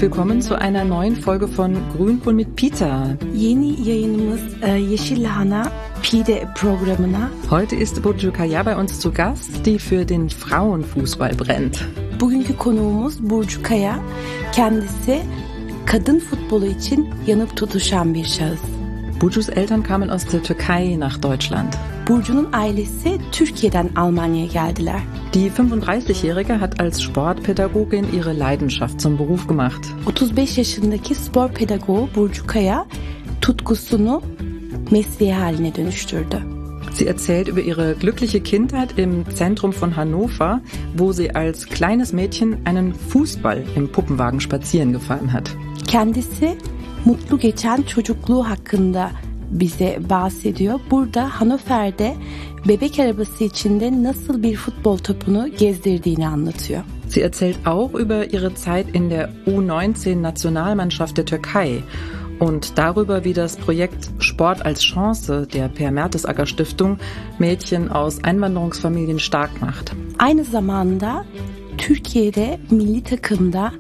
willkommen zu einer neuen Folge von Grünkohl mit Pita. Yeni yayınımız Yeşil Lahana Pide programına. Heute ist Burcu Kaya bei uns zu Gast, die für den Frauenfußball brennt. Bugünkü konuğumuz Burcu Kaya. Kendisi kadın futbolu için yanıp tutuşan bir şahıs. Burcu's Eltern kamen aus der Türkei nach Deutschland. Burcu'nun ailesi Türkiye'den Almanya'ya geldiler. Die 35-Jährige hat als Sportpädagogin ihre Leidenschaft zum Beruf gemacht. 35 yaşındaki spor pedagogu Burcu Kaya tutkusunu mesleği haline dönüştürdü. Sie erzählt über ihre glückliche Kindheit im Zentrum von Hannover, wo sie als kleines Mädchen einen Fußball im Puppenwagen spazieren gefahren hat. Kendisi mutlu geçen çocukluğu hakkında bize bahsediyor. Burada Hannover'de bebek arabası içinde nasıl bir futbol topunu gezdirdiğini anlatıyor. Sie erzählt auch über ihre Zeit in der U19-Nationalmannschaft der Türkei und darüber, wie das Projekt Sport als Chance der Per Mertesacker Stiftung Mädchen aus Einwanderungsfamilien stark macht. Aynı zamanda Türkiye'de milli takımda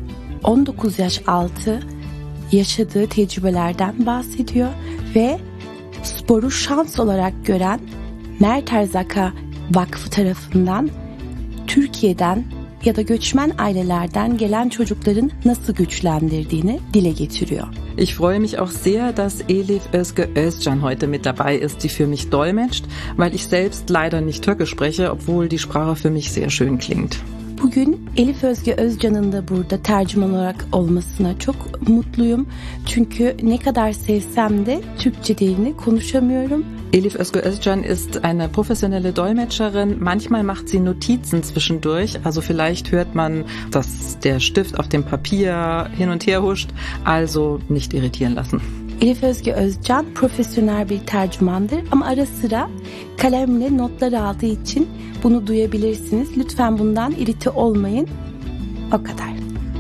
19 yaş altı yaşadığı tecrübelerden bahsediyor ve sporu şans olarak gören Mertesacker Vakfı tarafından Türkiye'den ya da göçmen ailelerden gelen çocukların nasıl güçlendirdiğini dile getiriyor. Ich freue mich auch sehr, dass Elif Özge Özcan heute mit dabei ist, die für mich dolmetscht, weil ich selbst leider nicht Türkisch spreche, obwohl die Sprache für mich sehr schön klingt. Bugün Elif Özge Özcan'ın da burada tercüman olarak olmasına çok mutluyum. Çünkü ne kadar sevsem de Türkçe dilini konuşamıyorum. Elif Özge Özcan ist eine professionelle Dolmetscherin. Manchmal macht sie Notizen zwischendurch. Also vielleicht hört man, dass der Stift auf dem Papier hin und her huscht. Also nicht irritieren lassen. Elif Özge Özcan profesyonel bir tercümandır ama ara sıra kalemle notlar aldığı için bunu duyabilirsiniz. Lütfen bundan irite olmayın. O kadar.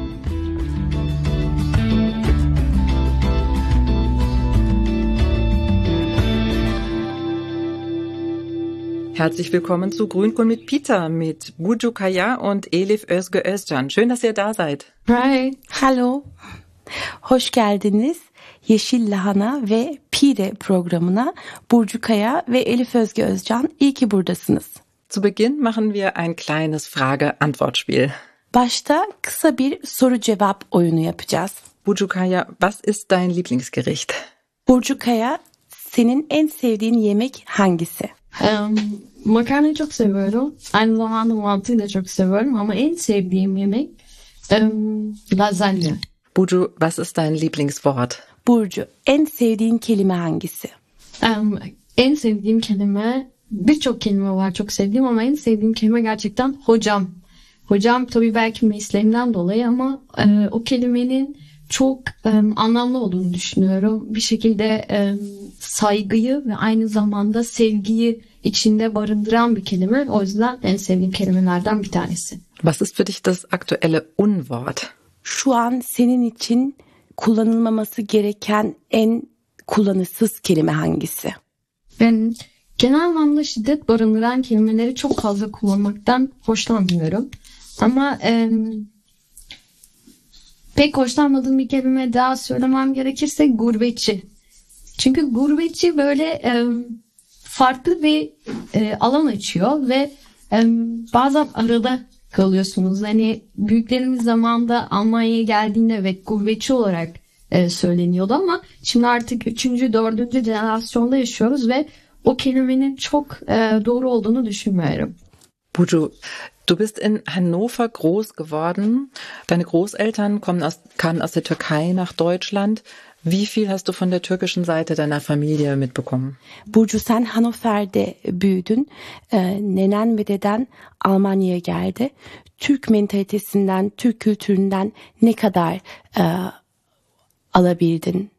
Herzlich willkommen zu Grünkohl mit Pita mit Burcu Kaya und Elif Özge Özcan. Schön, dass ihr da seid. Hi. Hallo. Hoş geldiniz. Yeşil Lahana ve Pide programına Burcu Kaya ve Elif Özge Özcan. İyi ki buradasınız. Zu Beginn machen wir ein kleines Frage-Antwort-Spiel. Başta kısa bir soru-cevap oyunu yapacağız. Burcu Kaya, was ist dein Lieblingsgericht? Burcu Kaya, senin en sevdiğin yemek hangisi? Makarnayı çok seviyorum. Aynı zamanda mantıyı da çok seviyorum ama en sevdiğim yemek lazanya. Burcu, was ist dein Lieblingswort? Burcu, en sevdiğin kelime hangisi? En sevdiğim kelime, birçok kelime var çok sevdiğim ama en sevdiğim kelime gerçekten hocam. Hocam tabii belki mesleğimden dolayı ama o kelimenin çok anlamlı olduğunu düşünüyorum. Bir şekilde saygıyı ve aynı zamanda sevgiyi içinde barındıran bir kelime. O yüzden en sevdiğim kelimelerden bir tanesi. Was ist für dich das aktuelle Unwort? Şu an senin için kullanılmaması gereken en kullanışsız kelime hangisi? Ben genel anlamda şiddet barındıran kelimeleri çok fazla kullanmaktan hoşlanmıyorum. Ama pek hoşlanmadığım bir kelime daha söylemem gerekirse gurbetçi. Çünkü gurbetçi böyle farklı bir alan açıyor ve bazen arada kalıyorsunuz. Hani büyüklerimiz zamanında Almanya'ya geldiğinde evet gurbetçi olarak söyleniyordu ama şimdi artık 3. 4. jenerasyonda yaşıyoruz ve o kelimenin çok doğru olduğunu düşünmüyorum. Burcu, du bist in Hannover groß geworden. Deine Großeltern kamen aus der Türkei nach Deutschland. Wie viel hast du von der türkischen Seite deiner Familie mitbekommen? Burcu, sen Hannover'de büyüdün. Nenen ve deden Almanya'ya geldi. Türk mentalitesinden, Türk kültüründen ne kadar alabildin?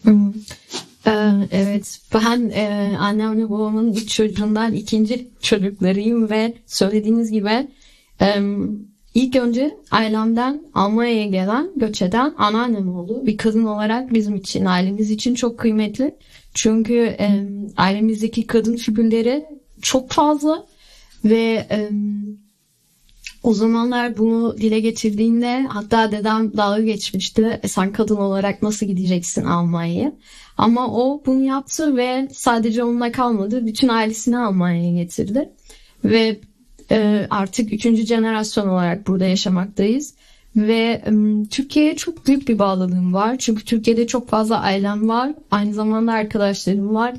Evet, ben annemle babamın 3 çocuğundan 2. çocuklarıyım ve söylediğiniz gibi ilk önce ailemden Almanya'ya gelen, göç eden anneannem oldu. Bir kadın olarak bizim için, ailemiz için çok kıymetli. Çünkü ailemizdeki kadın figürleri çok fazla ve O zamanlar bunu dile getirdiğinde hatta dedem dalga geçmişti. Sen kadın olarak nasıl gideceksin Almanya'ya? Ama o bunu yaptı ve sadece onunla kalmadı. Bütün ailesini Almanya'ya getirdi. Ve artık 3. jenerasyon olarak burada yaşamaktayız. Ve Türkiye'ye çok büyük bir bağlılığım var. Çünkü Türkiye'de çok fazla ailem var. Aynı zamanda arkadaşlarım var.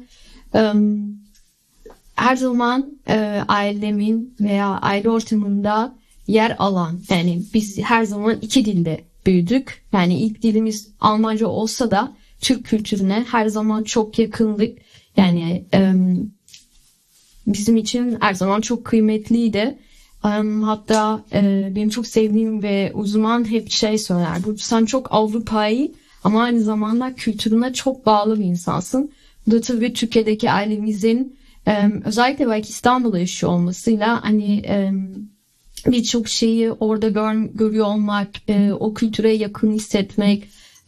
Her zaman ailemin veya aile ortamında yer alan, yani biz her zaman 2 dilde büyüdük. Yani ilk dilimiz Almanca olsa da Türk kültürüne her zaman çok yakındık. Yani bizim için her zaman çok kıymetliydi. Hatta benim çok sevdiğim ve uzman hep şey söyler. Sen çok Avrupa'yı ama aynı zamanda kültürüne çok bağlı bir insansın. Bu da tabii Türkiye'deki ailemizin özellikle belki İstanbul'da yaşıyor olmasıyla hani birçok şeyi orada görüyor olmak, o kültüre yakın hissetmek,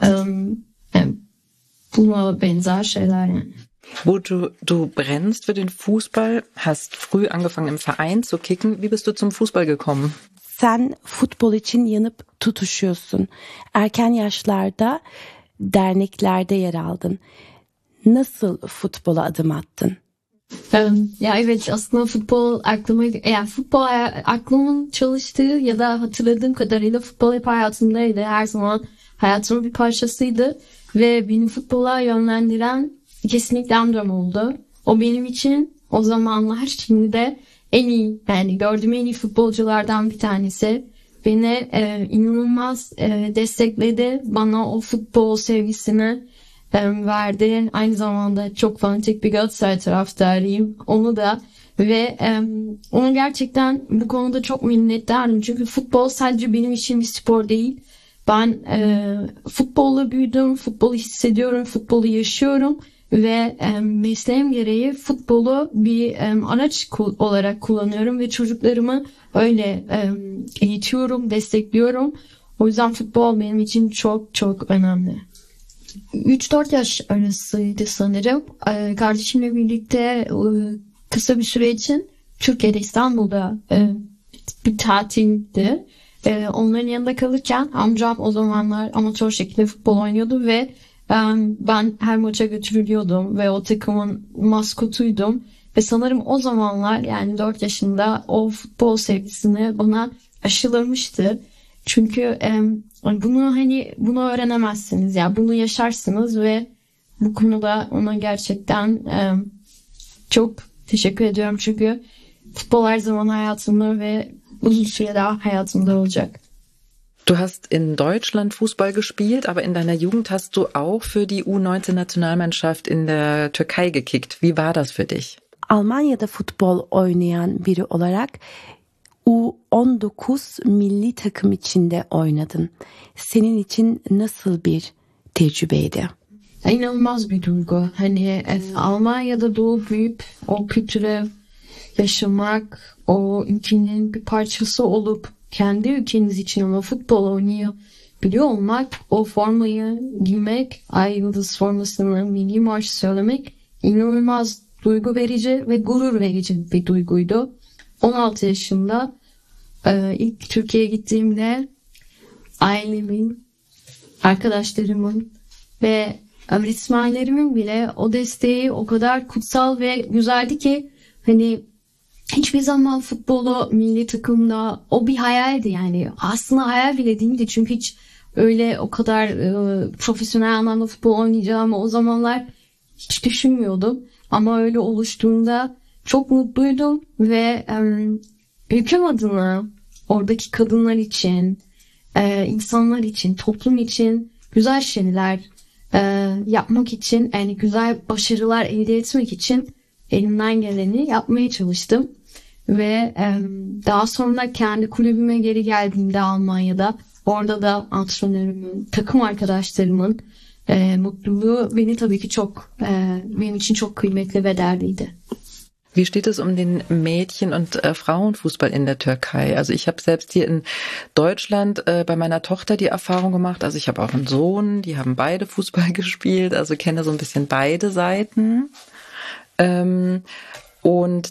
buna benzer şeyler yani. Du brennst für den Fußball, hast früh angefangen im Verein zu kicken. Wie bist du zum Fußball gekommen? Sen futbol için yanıp tutuşuyorsun. Erken yaşlarda derneklerde yer aldın. Nasıl futbola adım attın? Ya evet, aslında futbol aklımın çalıştığı ya da hatırladığım kadarıyla futbol hep hayatımdaydı. Her zaman hayatımın bir parçasıydı ve beni futbola yönlendiren kesinlikle amcam oldu. O benim için o zamanlar, şimdi de en iyi, yani gördüğüm en iyi futbolculardan bir tanesi. Beni inanılmaz destekledi. Bana o futbol sevgisini verdi. Aynı zamanda çok fanatik bir Galatasaray taraftarıyım. Onu da ve onu gerçekten bu konuda çok minnettarım. Çünkü futbol sadece benim için bir spor değil. Ben futbolla büyüdüm, futbolu hissediyorum, futbolu yaşıyorum ve mesleğim gereği futbolu bir araç olarak kullanıyorum ve çocuklarımı öyle eğitiyorum, destekliyorum. O yüzden futbol benim için çok çok önemli. 3-4 yaş arasıydı sanırım. Kardeşimle birlikte kısa bir süre için Türkiye'de, İstanbul'da bir tatildi. Onların yanında kalırken amcam o zamanlar amatör şekilde futbol oynuyordu ve ben her maça götürülüyordum ve o takımın maskotuydum. Ve sanırım o zamanlar, yani 4 yaşında, o futbol sevgisini bana aşılamıştı. Çünkü bunu öğrenemezsiniz ya, bunu yaşarsınız ve bu konuda ona gerçekten çok teşekkür ediyorum. Çünkü futbol her zaman hayatımda ve uzun süre daha hayatımda olacak. Du hast in Deutschland Fußball gespielt, aber in deiner Jugend hast du auch für die U19-Nationalmannschaft in der Türkei gekickt. Wie war das für dich? Almanya'da futbol oynayan biri olarak U19 milli takım içinde oynadın. Senin için nasıl bir tecrübeydi? İnanılmaz bir duygu. Almanya'da doğup büyüyüp o kültüre yaşamak, o ülkenin bir parçası olup kendi ülkeniz için ama futbol oynayabiliyor olmak, o formayı giymek, Ay Yıldız formasını, milli marş söylemek inanılmaz duygu verici ve gurur verici bir duyguydu. 16 yaşında ilk Türkiye'ye gittiğimde ailemin, arkadaşlarımın ve öğretmenlerimin bile o desteği o kadar kutsal ve güzeldi ki hiçbir zaman futbolu milli takımda, o bir hayaldi yani. Aslında hayal bile değildi çünkü hiç öyle o kadar profesyonel anlamda futbol oynayacağımı o zamanlar hiç düşünmüyordum. Ama öyle oluştuğunda çok mutluydum ve ülkem adına, oradaki kadınlar için, insanlar için, toplum için güzel şeyler yapmak için, yani güzel başarılar elde etmek için elimden geleni yapmaya çalıştım. Ve daha sonra kendi kulübüme geri geldiğimde Almanya'da, orada da antrenörümün, takım arkadaşlarımın mutluluğu beni tabii ki benim için çok kıymetli ve değerliydi. Wie steht es um den Mädchen- und Frauenfußball in der Türkei? Also ich habe selbst hier in Deutschland bei meiner Tochter die Erfahrung gemacht. Also ich habe auch einen Sohn, die haben beide Fußball gespielt, also kenne so ein bisschen beide Seiten. Und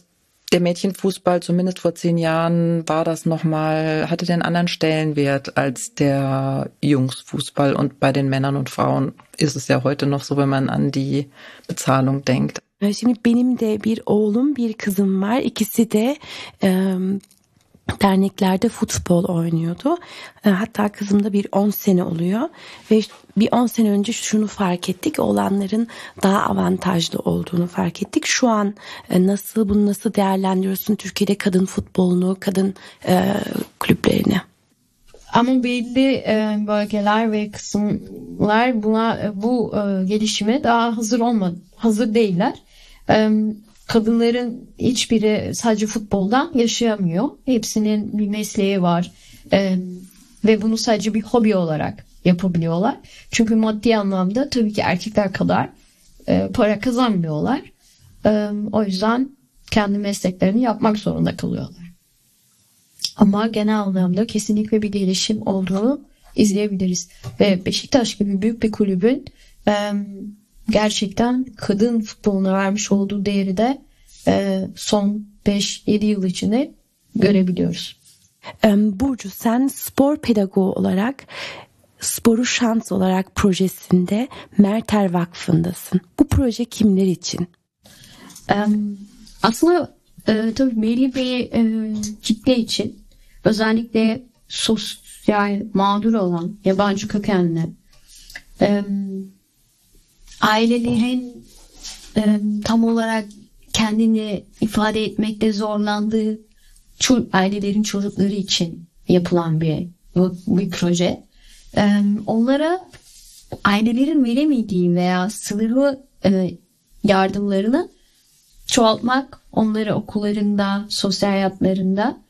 Der Mädchenfußball, zumindest vor 10 Jahren, war das nochmal, hatte den anderen Stellenwert als der Jungsfußball. Und bei den Männern und Frauen ist es ja heute noch so, wenn man an die Bezahlung denkt. Şimdi benim de bir oğlum, bir kızım var. İkisi de derneklerde futbol oynuyordu. Hatta kızım da bir 10 sene oluyor. Ve bir 10 sene önce şunu fark ettik. Oğlanların daha avantajlı olduğunu fark ettik. Şu an bunu nasıl değerlendiriyorsun Türkiye'de kadın futbolunu, kadın kulüplerini? Ama belli bölgeler ve kısımlar bu gelişime daha hazır değiller. Kadınların hiçbiri sadece futboldan yaşayamıyor. Hepsinin bir mesleği var ve bunu sadece bir hobi olarak yapabiliyorlar. Çünkü maddi anlamda tabii ki erkekler kadar para kazanmıyorlar. O yüzden kendi mesleklerini yapmak zorunda kalıyorlar. Ama genel anlamda kesinlikle bir gelişim olduğunu izleyebiliriz. Ve Beşiktaş gibi büyük bir kulübün gerçekten kadın futboluna vermiş olduğu değeri de son 5-7 yıl içinde görebiliyoruz. Burcu, sen spor pedagoğu olarak Sporu Şans olarak projesinde Merter Vakfı'ndasın. Bu proje kimler için? Aslında tabii belli bir kitle için, özellikle sosyal mağdur olan yabancı kökenli ailelerin tam olarak kendini ifade etmekte zorlandığı ailelerin çocukları için yapılan bir proje. Onlara ailelerin veremediği veya sınırlı yardımlarını çoğaltmak, onları okullarında, sosyal hayatlarında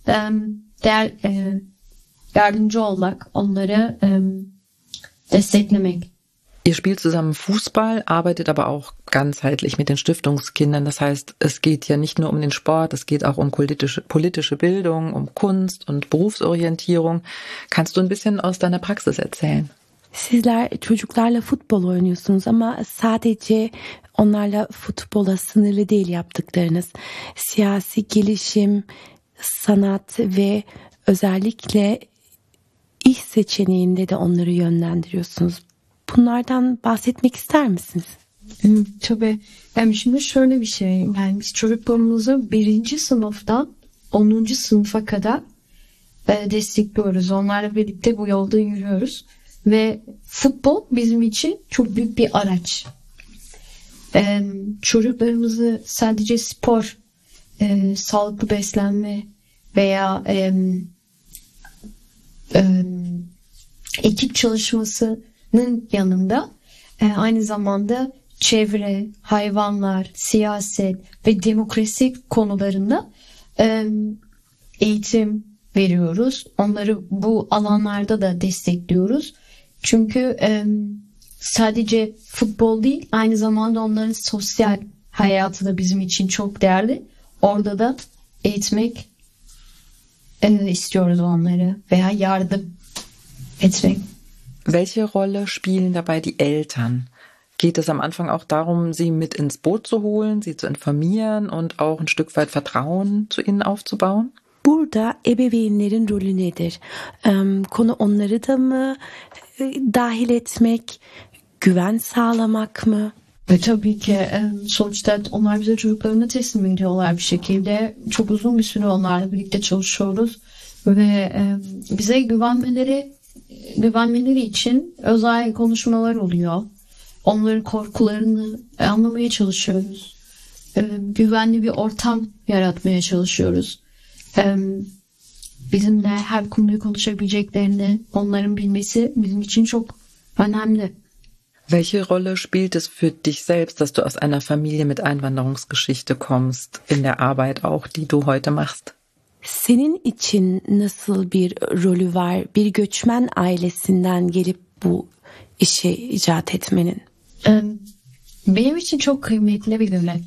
yardımcı olmak, onları desteklemek. Ihr spielt zusammen Fußball, arbeitet aber auch ganzheitlich mit den Stiftungskindern. Das heißt, es geht ja nicht nur um den Sport, es geht auch um politische Bildung, um Kunst und Berufsorientierung. Kannst du ein bisschen aus deiner Praxis erzählen? Sizler çocuklarla futbol oynuyorsunuz ama sadece onlarla futbola sınırlı değil yaptıklarınız. Siyasi gelişim, sanat ve özellikle iş seçeneğinde de onları yönlendiriyorsunuz. Bunlardan bahsetmek ister misiniz? Tabii. Şimdi şöyle bir şey. Yani biz çocuklarımızı 1. sınıftan 10. sınıfa kadar destekliyoruz. Onlarla birlikte bu yolda yürüyoruz. Ve futbol bizim için çok büyük bir araç. Çocuklarımızı sadece spor, sağlıklı beslenme veya ekip çalışmasının yanında aynı zamanda çevre, hayvanlar, siyaset ve demokrasi konularında eğitim veriyoruz. Onları bu alanlarda da destekliyoruz. Çünkü sadece futbol değil, aynı zamanda onların sosyal hayatı da bizim için çok değerli. Orada da eğitmek istiyoruz onları veya yardım etmek. Welche Rolle spielen dabei die Eltern? Geht es am Anfang auch darum, sie mit ins Boot zu holen, sie zu informieren und auch ein Stück weit Vertrauen zu ihnen aufzubauen? Burada ebeveynlerin rolü nedir? Konu onları da mı dahil etmek, güven sağlamak mı? Ve tabii ki sonuçta onlar bize çocuklarını teslim ediyorlar bir şekilde. Çok uzun bir süre onlarla birlikte çalışıyoruz. Ve bize güvenmeleri için özel konuşmalar oluyor. Onların korkularını anlamaya çalışıyoruz. Güvenli bir ortam yaratmaya çalışıyoruz. Bizimle her konuyu konuşabileceklerini onların bilmesi bizim için çok önemli. Welche Rolle spielt es für dich selbst, dass du aus einer Familie mit Einwanderungsgeschichte kommst, in der Arbeit auch, die du heute machst? Senin için nasıl bir rolü var bir göçmen ailesinden gelip bu işi icat etmenin? Benim için çok kıymetli bir görev.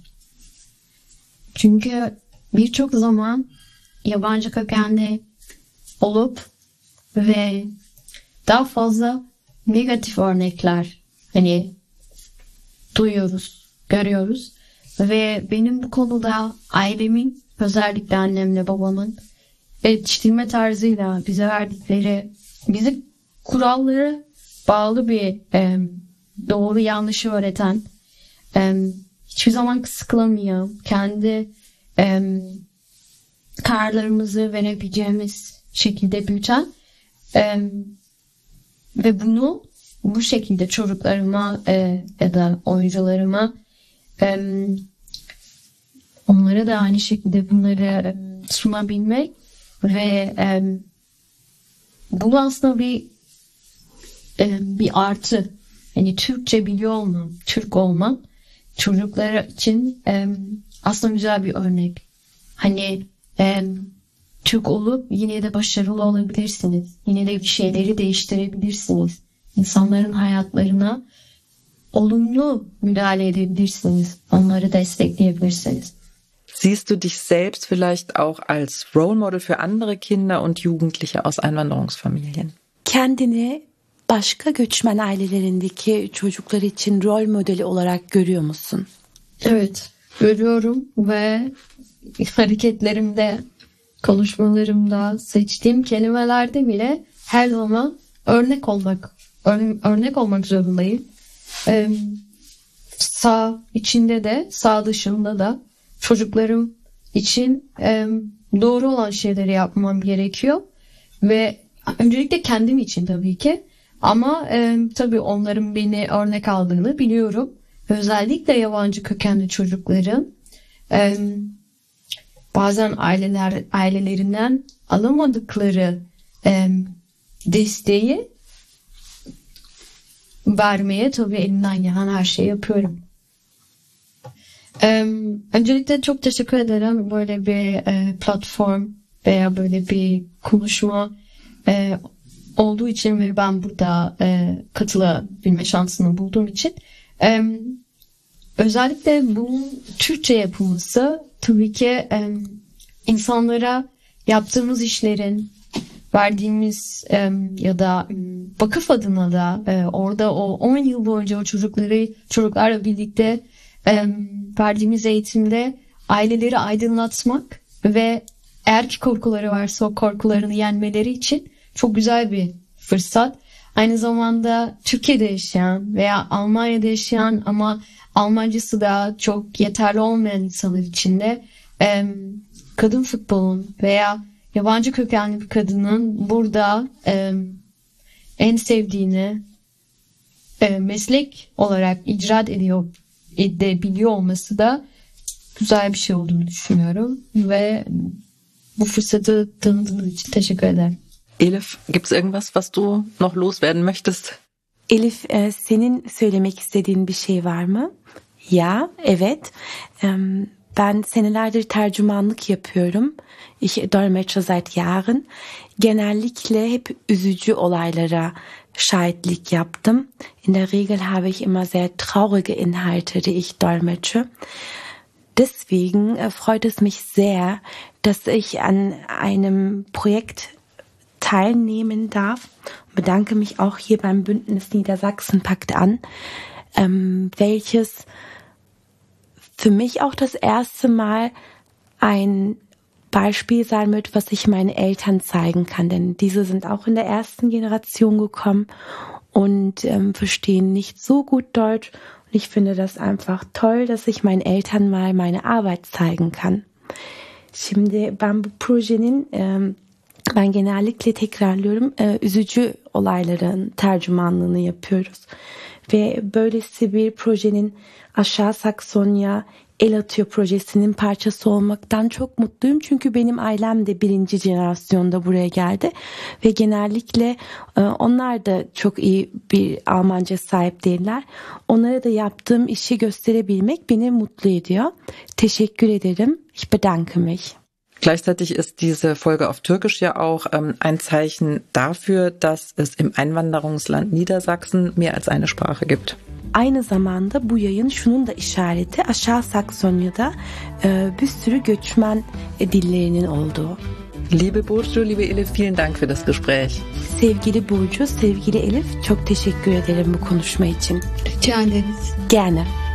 Çünkü birçok zaman yabancı kökenli olup ve daha fazla negatif örnekler duyuyoruz, görüyoruz. Ve benim bu konuda ailemin, özellikle annemle babamın yetiştirme tarzıyla bize verdikleri, bizi kurallara bağlı bir doğru yanlışı öğreten, hiçbir zaman sıkılamayan, kendi kararlarımızı verebileceğimiz şekilde büyüten ve bunu bu şekilde çocuklarıma ya da oyuncularıma, onlara da aynı şekilde bunları sunabilmek ve bunu aslında bir artı. Yani Türkçe biliyor olmam, Türk olmam çocuklar için aslında güzel bir örnek. Hani Türk olup yine de başarılı olabilirsiniz. Yine de bir şeyleri değiştirebilirsiniz. İnsanların hayatlarına olumlu müdahale edebilirsiniz. Onları destekleyebilirsiniz. Siehst du dich selbst vielleicht auch als Role Model für andere Kinder und Jugendliche aus Einwanderungsfamilien? Kendini başka göçmen ailelerindeki çocuklar için rol modeli olarak görüyor musun? Evet, görüyorum ve hareketlerimde, konuşmalarımda, seçtiğim kelimelerde bile her zaman örnek olmak zorundayım. Sağ içinde de, sağ dışında da çocuklarım için doğru olan şeyleri yapmam gerekiyor ve öncelikle kendim için tabii ki, ama tabii onların beni örnek aldığını biliyorum. Özellikle yabancı kökenli çocukların bazen ailelerinden alamadıkları desteği vermeye tabii elimden gelen her şeyi yapıyorum. Öncelikle çok teşekkür ederim böyle bir platform veya böyle bir konuşma olduğu için ve ben burada katılabilme şansını bulduğum için. Özellikle bunun Türkçe yapılması tabii ki insanlara yaptığımız işlerin, verdiğimiz ya da vakıf adına da orada o 10 yıl boyunca o çocuklarla birlikte verdiğimiz eğitimde aileleri aydınlatmak ve eğer ki korkuları varsa o korkularını yenmeleri için çok güzel bir fırsat. Aynı zamanda Türkiye'de yaşayan veya Almanya'da yaşayan ama Almancası da çok yeterli olmayan insanlar için de kadın futbolun veya yabancı kökenli bir kadının burada en sevdiğini meslek olarak icraat edebiliyor olması da güzel bir şey olduğunu düşünüyorum ve bu fırsatı tanıdığınız için teşekkür ederim. Elif, gibt es irgendwas, was du noch loswerden möchtest? Elif, senin söylemek istediğin bir şey var mı? Ya, evet. Ben senelerdir tercümanlık yapıyorum. Ich dolmetsche seit Jahren. Genellikle hep üzücü olaylara şahitlik yaptım. In der Regel habe ich immer sehr traurige Inhalte, die ich dolmetsche. Deswegen freut es mich sehr, dass ich an einem Projekt teilnehmen darf. Bedanke mich auch hier beim Bündnis Niedersachsen packt an, welches für mich auch das erste Mal ein Beispiel sein wird, was ich meinen Eltern zeigen kann. Denn diese sind auch in der ersten Generation gekommen und verstehen nicht so gut Deutsch. Und ich finde das einfach toll, dass ich meinen Eltern mal meine Arbeit zeigen kann. Şimdi ben bu projenin ben genellikle tekrarlıyorum üzücü olayların tercümanlığını yapıyoruz. Ve böylesi bir projenin Aşağı Saksonya El Atıyor projesinin parçası olmaktan çok mutluyum. Çünkü benim ailem de 1. jenerasyonda buraya geldi. Ve genellikle onlar da çok iyi bir Almanca sahip değiller. Onlara da yaptığım işi gösterebilmek beni mutlu ediyor. Teşekkür ederim. Ich bedanke mich. Gleichzeitig ist diese Folge auf Türkisch ja auch ein Zeichen dafür, dass es im Einwanderungsland Niedersachsen mehr als eine Sprache gibt. Aynı zamanda bu yayın şunun da işareti, Aşağı Saksonya'da bir sürü göçmen dillerinin olduğu. Liebe Burcu, liebe Elif, vielen Dank für das Gespräch. Sevgili Burcu, sevgili Elif, çok teşekkür ederim bu konuşma için. Rica ederiz. Gerne.